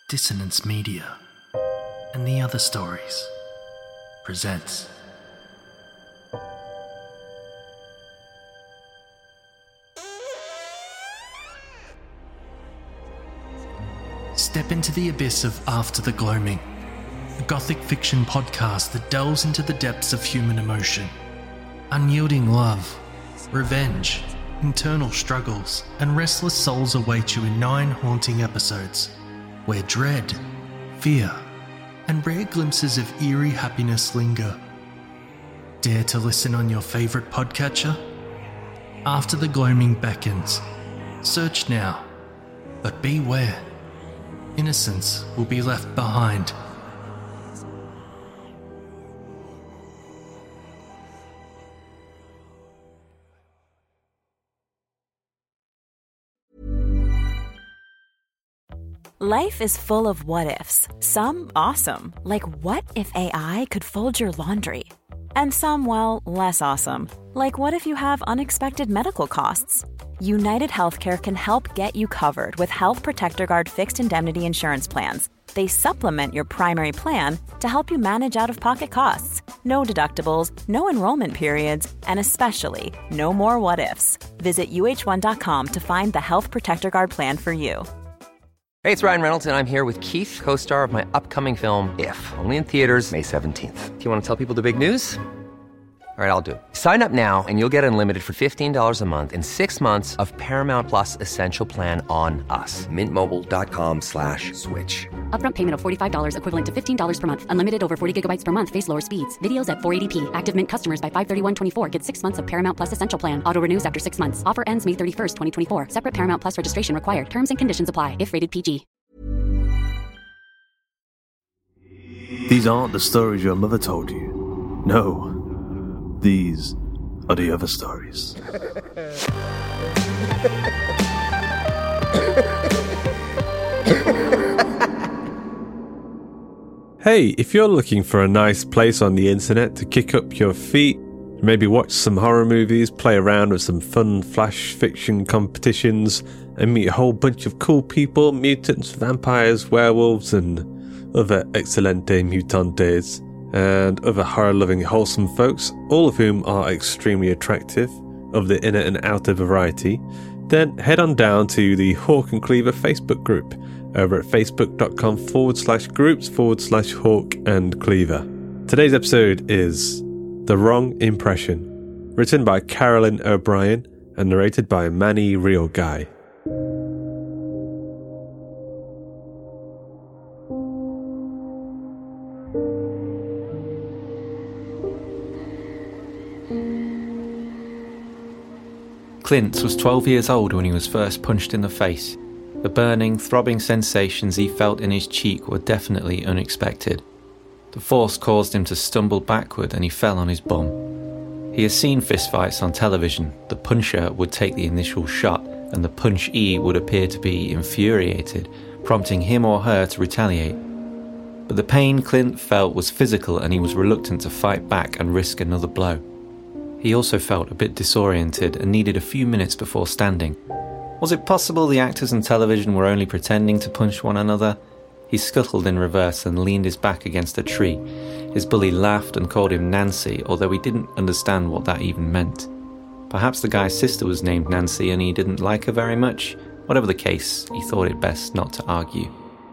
Dissonance Media and the Other Stories presents Step into the abyss of After the Gloaming, a gothic fiction podcast that delves into the depths of human emotion. Unyielding love, revenge, internal struggles, and restless souls await you in 9 haunting episodes, where dread, fear, and rare glimpses of eerie happiness linger. Dare to listen on your favourite podcatcher? After the Gloaming beckons. Search now, but beware. Innocence will be left behind. Life is full of what-ifs. Some awesome, like what if AI could fold your laundry? And some, well, less awesome, like what if you have unexpected medical costs? United Healthcare can help get you covered with Health Protector Guard fixed indemnity insurance plans. They supplement your primary plan to help you manage out-of-pocket costs. No deductibles, no enrollment periods, and especially no more what-ifs. Visit uh1.com to find the Health Protector Guard plan for you. Hey, it's Ryan Reynolds, and I'm here with Keith, co-star of my upcoming film, If, only in theaters May 17th. Do you want to tell people the big news? All right, I'll do it. Sign up now and you'll get unlimited for $15 a month and 6 months of Paramount Plus Essential Plan on us. MintMobile.com/switch. Upfront payment of $45 equivalent to $15 per month. Unlimited over 40 gigabytes per month. Face lower speeds. Videos at 480p. Active Mint customers by 531.24 get 6 months of Paramount Plus Essential Plan. Auto renews after 6 months. Offer ends May 31st, 2024. Separate Paramount Plus registration required. Terms and conditions apply if rated PG. These aren't the stories your mother told you. No. These are the other stories. Hey, if you're looking for a nice place on the internet to kick up your feet, maybe watch some horror movies, play around with some fun flash fiction competitions, and meet a whole bunch of cool people, mutants, vampires, werewolves, and other excelente mutantes, and other horror-loving wholesome folks, all of whom are extremely attractive, of the inner and outer variety, then head on down to the Hawk and Cleaver Facebook group over at facebook.com/groups/Hawk and Cleaver. Today's episode is The Wrong Impression, written by Carolyn O'Brien and narrated by Manny Real Guy. Clint was 12 years old when he was first punched in the face. The burning, throbbing sensations he felt in his cheek were definitely unexpected. The force caused him to stumble backward and he fell on his bum. He has seen fistfights on television. The puncher would take the initial shot and the punchee would appear to be infuriated, prompting him or her to retaliate. But the pain Clint felt was physical and he was reluctant to fight back and risk another blow. He also felt a bit disoriented and needed a few minutes before standing. Was it possible the actors on television were only pretending to punch one another? He scuttled in reverse and leaned his back against a tree. His bully laughed and called him Nancy, although he didn't understand what that even meant. Perhaps the guy's sister was named Nancy and he didn't like her very much. Whatever the case, he thought it best not to argue.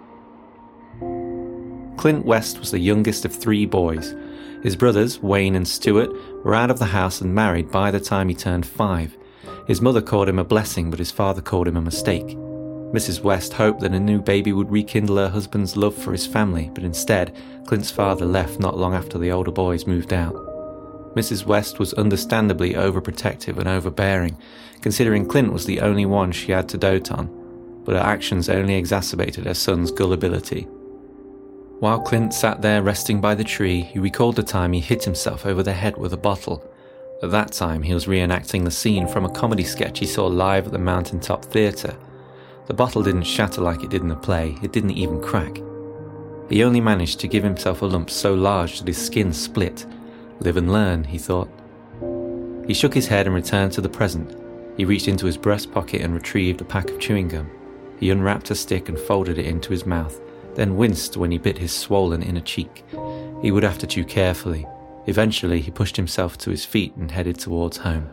Clint West was the youngest of 3 boys. His brothers, Wayne and Stuart, were out of the house and married by the time he turned 5. His mother called him a blessing, but his father called him a mistake. Mrs. West hoped that a new baby would rekindle her husband's love for his family, but instead, Clint's father left not long after the older boys moved out. Mrs. West was understandably overprotective and overbearing, considering Clint was the only one she had to dote on, but her actions only exacerbated her son's gullibility. While Clint sat there resting by the tree, he recalled the time he hit himself over the head with a bottle. At that time, he was reenacting the scene from a comedy sketch he saw live at the Mountaintop Theatre. The bottle didn't shatter like it did in the play, it didn't even crack. He only managed to give himself a lump so large that his skin split. Live and learn, he thought. He shook his head and returned to the present. He reached into his breast pocket and retrieved a pack of chewing gum. He unwrapped a stick and folded it into his mouth, then winced when he bit his swollen inner cheek. He would have to chew carefully. Eventually, he pushed himself to his feet and headed towards home.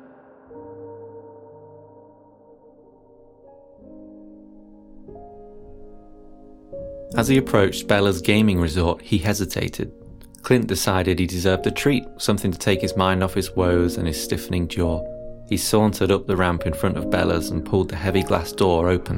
As he approached Bella's gaming resort, he hesitated. Clint decided he deserved a treat, something to take his mind off his woes and his stiffening jaw. He sauntered up the ramp in front of Bella's and pulled the heavy glass door open.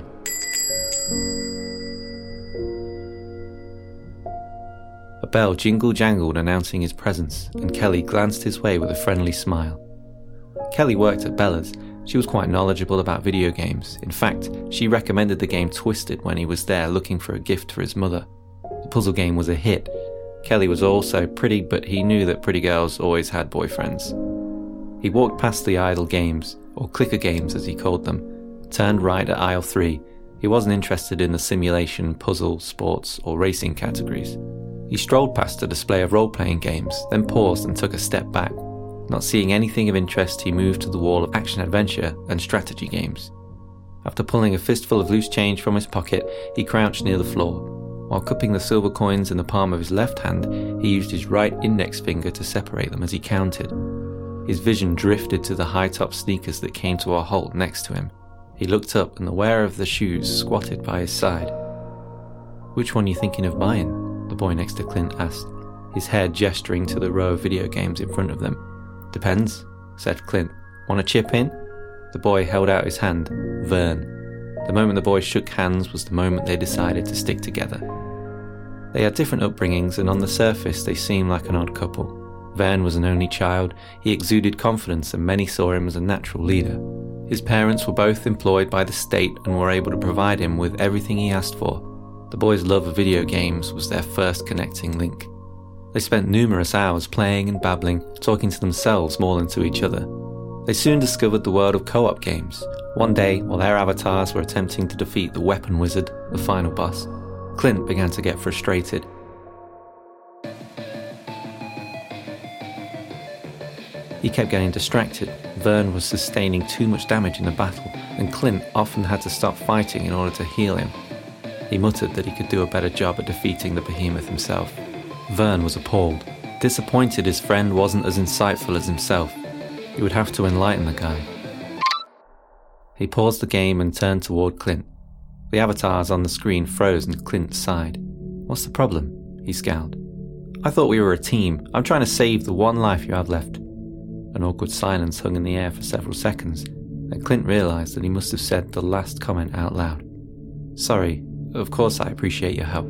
A bell jingle-jangled announcing his presence, and Kelly glanced his way with a friendly smile. Kelly worked at Bella's. She was quite knowledgeable about video games. In fact, she recommended the game Twisted when he was there looking for a gift for his mother. The puzzle game was a hit. Kelly was also pretty, but he knew that pretty girls always had boyfriends. He walked past the idle games, or clicker games as he called them, turned right at aisle 3. He wasn't interested in the simulation, puzzle, sports, or racing categories. He strolled past a display of role-playing games, then paused and took a step back. Not seeing anything of interest, he moved to the wall of action-adventure and strategy games. After pulling a fistful of loose change from his pocket, he crouched near the floor. While cupping the silver coins in the palm of his left hand, he used his right index finger to separate them as he counted. His vision drifted to the high-top sneakers that came to a halt next to him. He looked up and the wearer of the shoes squatted by his side. "Which one are you thinking of buying?" the boy next to Clint asked, his head gesturing to the row of video games in front of them. "Depends," said Clint. "Want to chip in?" The boy held out his hand. Vern. The moment the boys shook hands was the moment they decided to stick together. They had different upbringings, and on the surface they seemed like an odd couple. Vern was an only child. He exuded confidence, and many saw him as a natural leader. His parents were both employed by the state and were able to provide him with everything he asked for. The boys' love of video games was their first connecting link. They spent numerous hours playing and babbling, talking to themselves more than to each other. They soon discovered the world of co-op games. One day, while their avatars were attempting to defeat the weapon wizard, the final boss, Clint began to get frustrated. He kept getting distracted. Vern was sustaining too much damage in the battle, and Clint often had to stop fighting in order to heal him. He muttered that he could do a better job at defeating the behemoth himself. Vern was appalled, disappointed his friend wasn't as insightful as himself. He would have to enlighten the guy. He paused the game and turned toward Clint. The avatars on the screen froze and Clint sighed. "What's the problem?" he scowled. "I thought we were a team. I'm trying to save the one life you have left." An awkward silence hung in the air for several seconds, and Clint realized that he must have said the last comment out loud. "Sorry, of course I appreciate your help."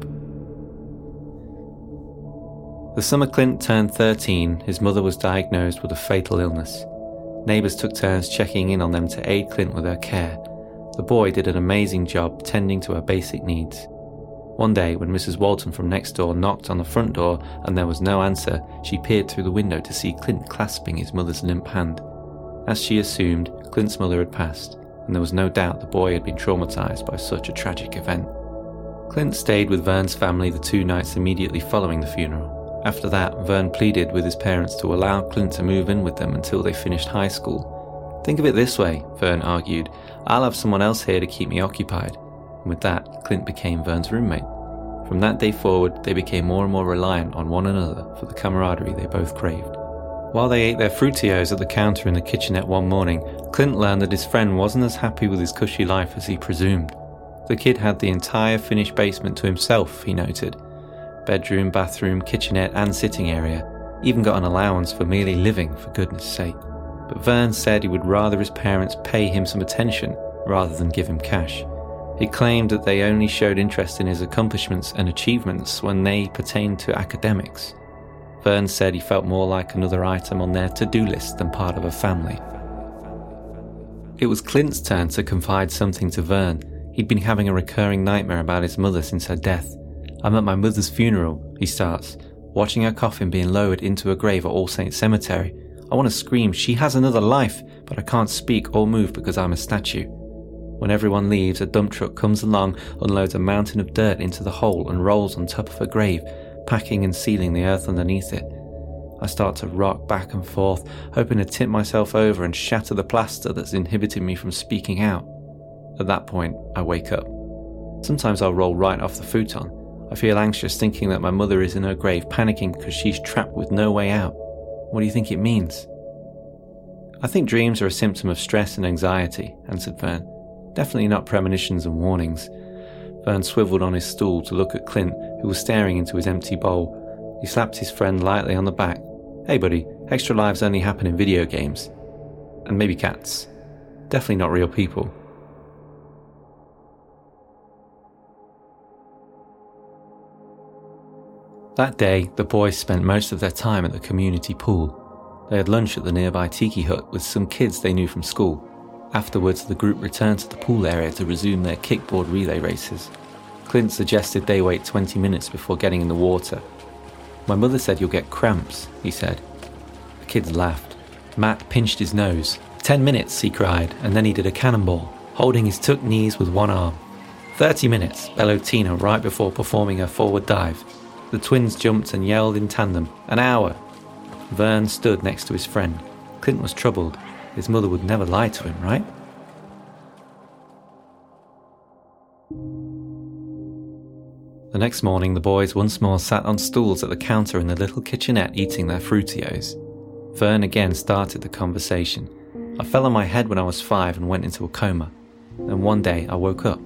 The summer Clint turned 13, his mother was diagnosed with a fatal illness. Neighbours took turns checking in on them to aid Clint with her care. The boy did an amazing job tending to her basic needs. One day, when Mrs. Walton from next door knocked on the front door and there was no answer, she peered through the window to see Clint clasping his mother's limp hand. As she assumed, Clint's mother had passed, and there was no doubt the boy had been traumatised by such a tragic event. Clint stayed with Vern's family the 2 nights immediately following the funeral. After that, Vern pleaded with his parents to allow Clint to move in with them until they finished high school. "Think of it this way," Vern argued. "I'll have someone else here to keep me occupied." And with that, Clint became Vern's roommate. From that day forward, they became more and more reliant on one another for the camaraderie they both craved. While they ate their Frutios at the counter in the kitchenette one morning, Clint learned that his friend wasn't as happy with his cushy life as he presumed. The kid had the entire finished basement to himself, he noted. Bedroom, bathroom, kitchenette and sitting area. Even got an allowance for merely living, for goodness sake. But Vern said he would rather his parents pay him some attention rather than give him cash. He claimed that they only showed interest in his accomplishments and achievements when they pertained to academics. Vern said he felt more like another item on their to-do list than part of a family. It was Clint's turn to confide something to Vern. He'd been having a recurring nightmare about his mother since her death. "I'm at my mother's funeral," he starts, "watching her coffin being lowered into a grave at All Saints Cemetery. I want to scream, 'She has another life,' but I can't speak or move because I'm a statue. When everyone leaves, a dump truck comes along, unloads a mountain of dirt into the hole and rolls on top of her grave, packing and sealing the earth underneath it. I start to rock back and forth, hoping to tip myself over and shatter the plaster that's inhibiting me from speaking out. At that point, I wake up. Sometimes I'll roll right off the futon. I feel anxious thinking that my mother is in her grave, panicking because she's trapped with no way out. What do you think it means?" "I think dreams are a symptom of stress and anxiety," answered Vern. "Definitely not premonitions and warnings." Vern swiveled on his stool to look at Clint, who was staring into his empty bowl. He slapped his friend lightly on the back. "Hey buddy, extra lives only happen in video games. And maybe cats. Definitely not real people." That day, the boys spent most of their time at the community pool. They had lunch at the nearby tiki hut with some kids they knew from school. Afterwards, the group returned to the pool area to resume their kickboard relay races. Clint suggested they wait 20 minutes before getting in the water. "My mother said you'll get cramps," he said. The kids laughed. Matt pinched his nose. 10 minutes, he cried, and then he did a cannonball, holding his tucked knees with one arm. 30 minutes, bellowed Tina right before performing her forward dive. The twins jumped and yelled in tandem. An hour. Vern stood next to his friend. Clint was troubled. His mother would never lie to him, right? The next morning, the boys once more sat on stools at the counter in the little kitchenette eating their Fruitios. Vern again started the conversation. "I fell on my head when I was 5 and went into a coma. And one day I woke up."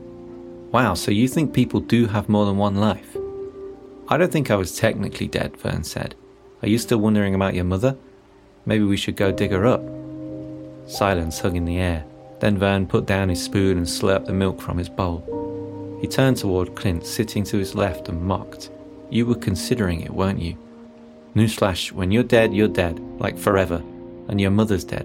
"Wow, so you think people do have more than one life?" "I don't think I was technically dead," Vern said. "Are you still wondering about your mother? Maybe we should go dig her up." Silence hung in the air. Then Vern put down his spoon and slurped the milk from his bowl. He turned toward Clint, sitting to his left, and mocked. "You were considering it, weren't you? Newsflash, when you're dead, like forever, and your mother's dead."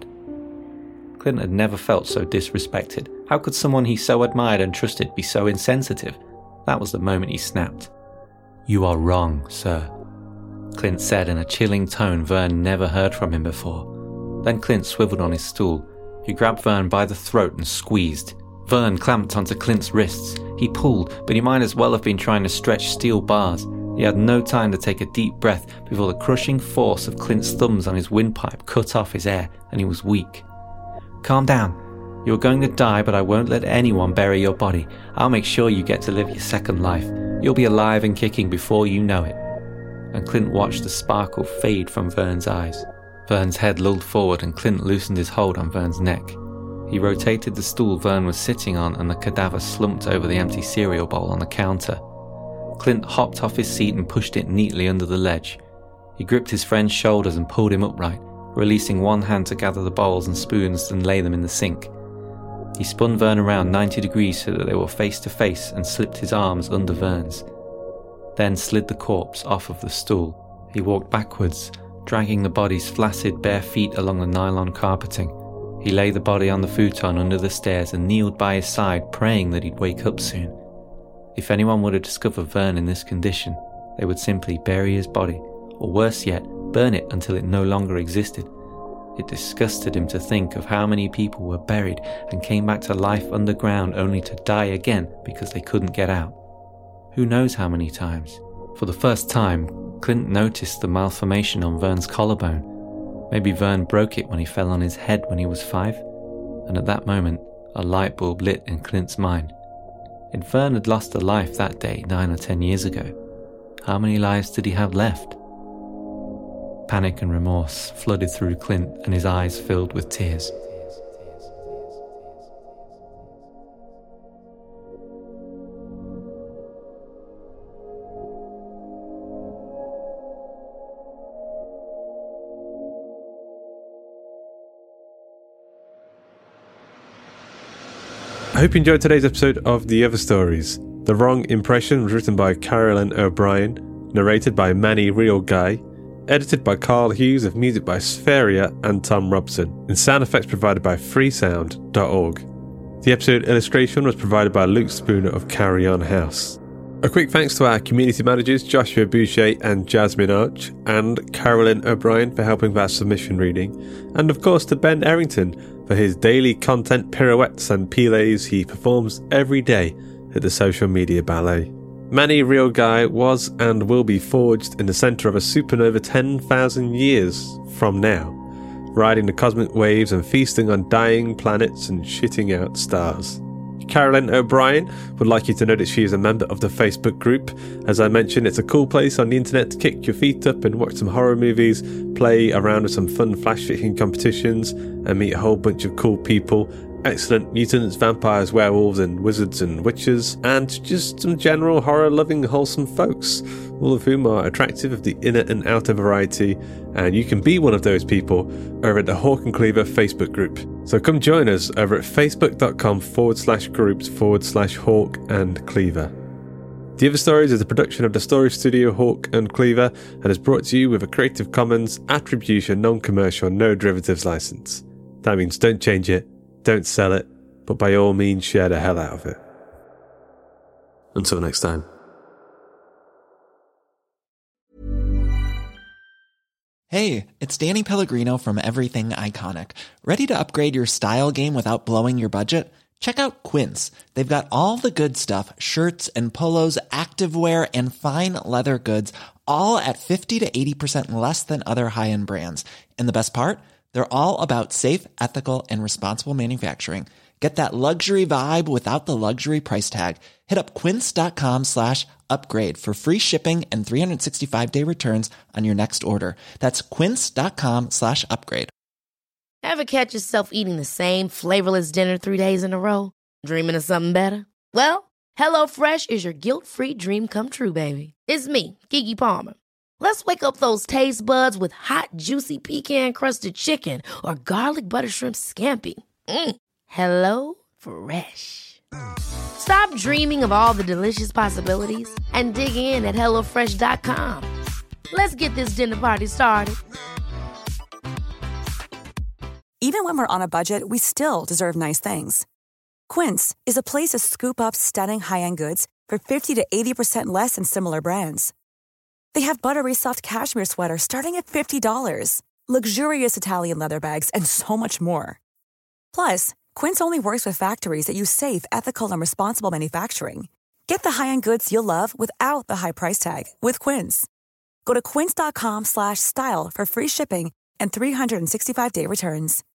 Clint had never felt so disrespected. How could someone he so admired and trusted be so insensitive? That was the moment he snapped. "You are wrong, sir," Clint said in a chilling tone Vern never heard from him before. Then Clint swiveled on his stool. He grabbed Vern by the throat and squeezed. Vern clamped onto Clint's wrists. He pulled, but he might as well have been trying to stretch steel bars. He had no time to take a deep breath before the crushing force of Clint's thumbs on his windpipe cut off his air, and he was weak. "Calm down. You're going to die, but I won't let anyone bury your body. I'll make sure you get to live your second life. You'll be alive and kicking before you know it." And Clint watched the sparkle fade from Vern's eyes. Vern's head lulled forward and Clint loosened his hold on Vern's neck. He rotated the stool Vern was sitting on and the cadaver slumped over the empty cereal bowl on the counter. Clint hopped off his seat and pushed it neatly under the ledge. He gripped his friend's shoulders and pulled him upright, releasing one hand to gather the bowls and spoons and lay them in the sink. He spun Vern around 90 degrees so that they were face to face and slipped his arms under Vern's. Then slid the corpse off of the stool. He walked backwards, dragging the body's flaccid bare feet along the nylon carpeting. He laid the body on the futon under the stairs and kneeled by his side, praying that he'd wake up soon. If anyone were to discover Vern in this condition, they would simply bury his body, or worse yet, burn it until it no longer existed. It disgusted him to think of how many people were buried and came back to life underground only to die again because they couldn't get out. Who knows how many times? For the first time, Clint noticed the malformation on Vern's collarbone. Maybe Vern broke it when he fell on his head when he was 5, and at that moment, a light bulb lit in Clint's mind. If Vern had lost a life that day 9 or 10 years ago, how many lives did he have left? Panic and remorse flooded through Clint and his eyes filled with tears. I hope you enjoyed today's episode of The Other Stories. The Wrong Impression was written by Carolyn O'Brien, narrated by Manny Real Guy, edited by Carl Hughes, with music by Spheria and Tom Robson, and sound effects provided by freesound.org. The episode illustration was provided by Luke Spooner of Carry On House. A quick thanks to our community managers Joshua Boucher and Jasmine Arch, and Carolyn O'Brien for helping with our submission reading, and of course to Ben Errington for his daily content pirouettes and piles he performs every day at the Social Media Ballet. Manny Real Guy was and will be forged in the centre of a supernova 10,000 years from now, riding the cosmic waves and feasting on dying planets and shitting out stars. You Carolyn O'Brien would like you to know that she is a member of the Facebook group. As I mentioned, it's a cool place on the internet to kick your feet up and watch some horror movies, play around with some fun flash fiction competitions, and meet a whole bunch of cool people. Excellent mutants, vampires, werewolves, and wizards and witches, and just some general horror-loving, wholesome folks, all of whom are attractive of the inner and outer variety, and you can be one of those people over at the Hawk and Cleaver Facebook group. So come join us over at facebook.com/groups/Hawk and Cleaver. The Other Stories is a production of the story studio Hawk and Cleaver and is brought to you with a Creative Commons Attribution Non-Commercial No Derivatives license. That means don't change it, don't sell it, but by all means share the hell out of it. Until next time. Hey, it's Danny Pellegrino from Everything Iconic. Ready to upgrade your style game without blowing your budget? Check out Quince. They've got all the good stuff, shirts and polos, activewear, and fine leather goods, all at 50 to 80% less than other high-end brands. And the best part? They're all about safe, ethical, and responsible manufacturing. Get that luxury vibe without the luxury price tag. Hit up quince.com/upgrade for free shipping and 365-day returns on your next order. That's quince.com/upgrade. Ever catch yourself eating the same flavorless dinner 3 days in a row? Dreaming of something better? Well, HelloFresh is your guilt-free dream come true, baby. It's me, Keke Palmer. Let's wake up those taste buds with hot, juicy pecan-crusted chicken or garlic butter shrimp scampi. Hello Fresh. Stop dreaming of all the delicious possibilities and dig in at HelloFresh.com. Let's get this dinner party started. Even when we're on a budget, we still deserve nice things. Quince is a place to scoop up stunning high-end goods for 50 to 80% less than similar brands. They have buttery soft cashmere sweaters starting at $50, luxurious Italian leather bags, and so much more. Plus, Quince only works with factories that use safe, ethical, and responsible manufacturing. Get the high-end goods you'll love without the high price tag with Quince. Go to quince.com/style for free shipping and 365-day returns.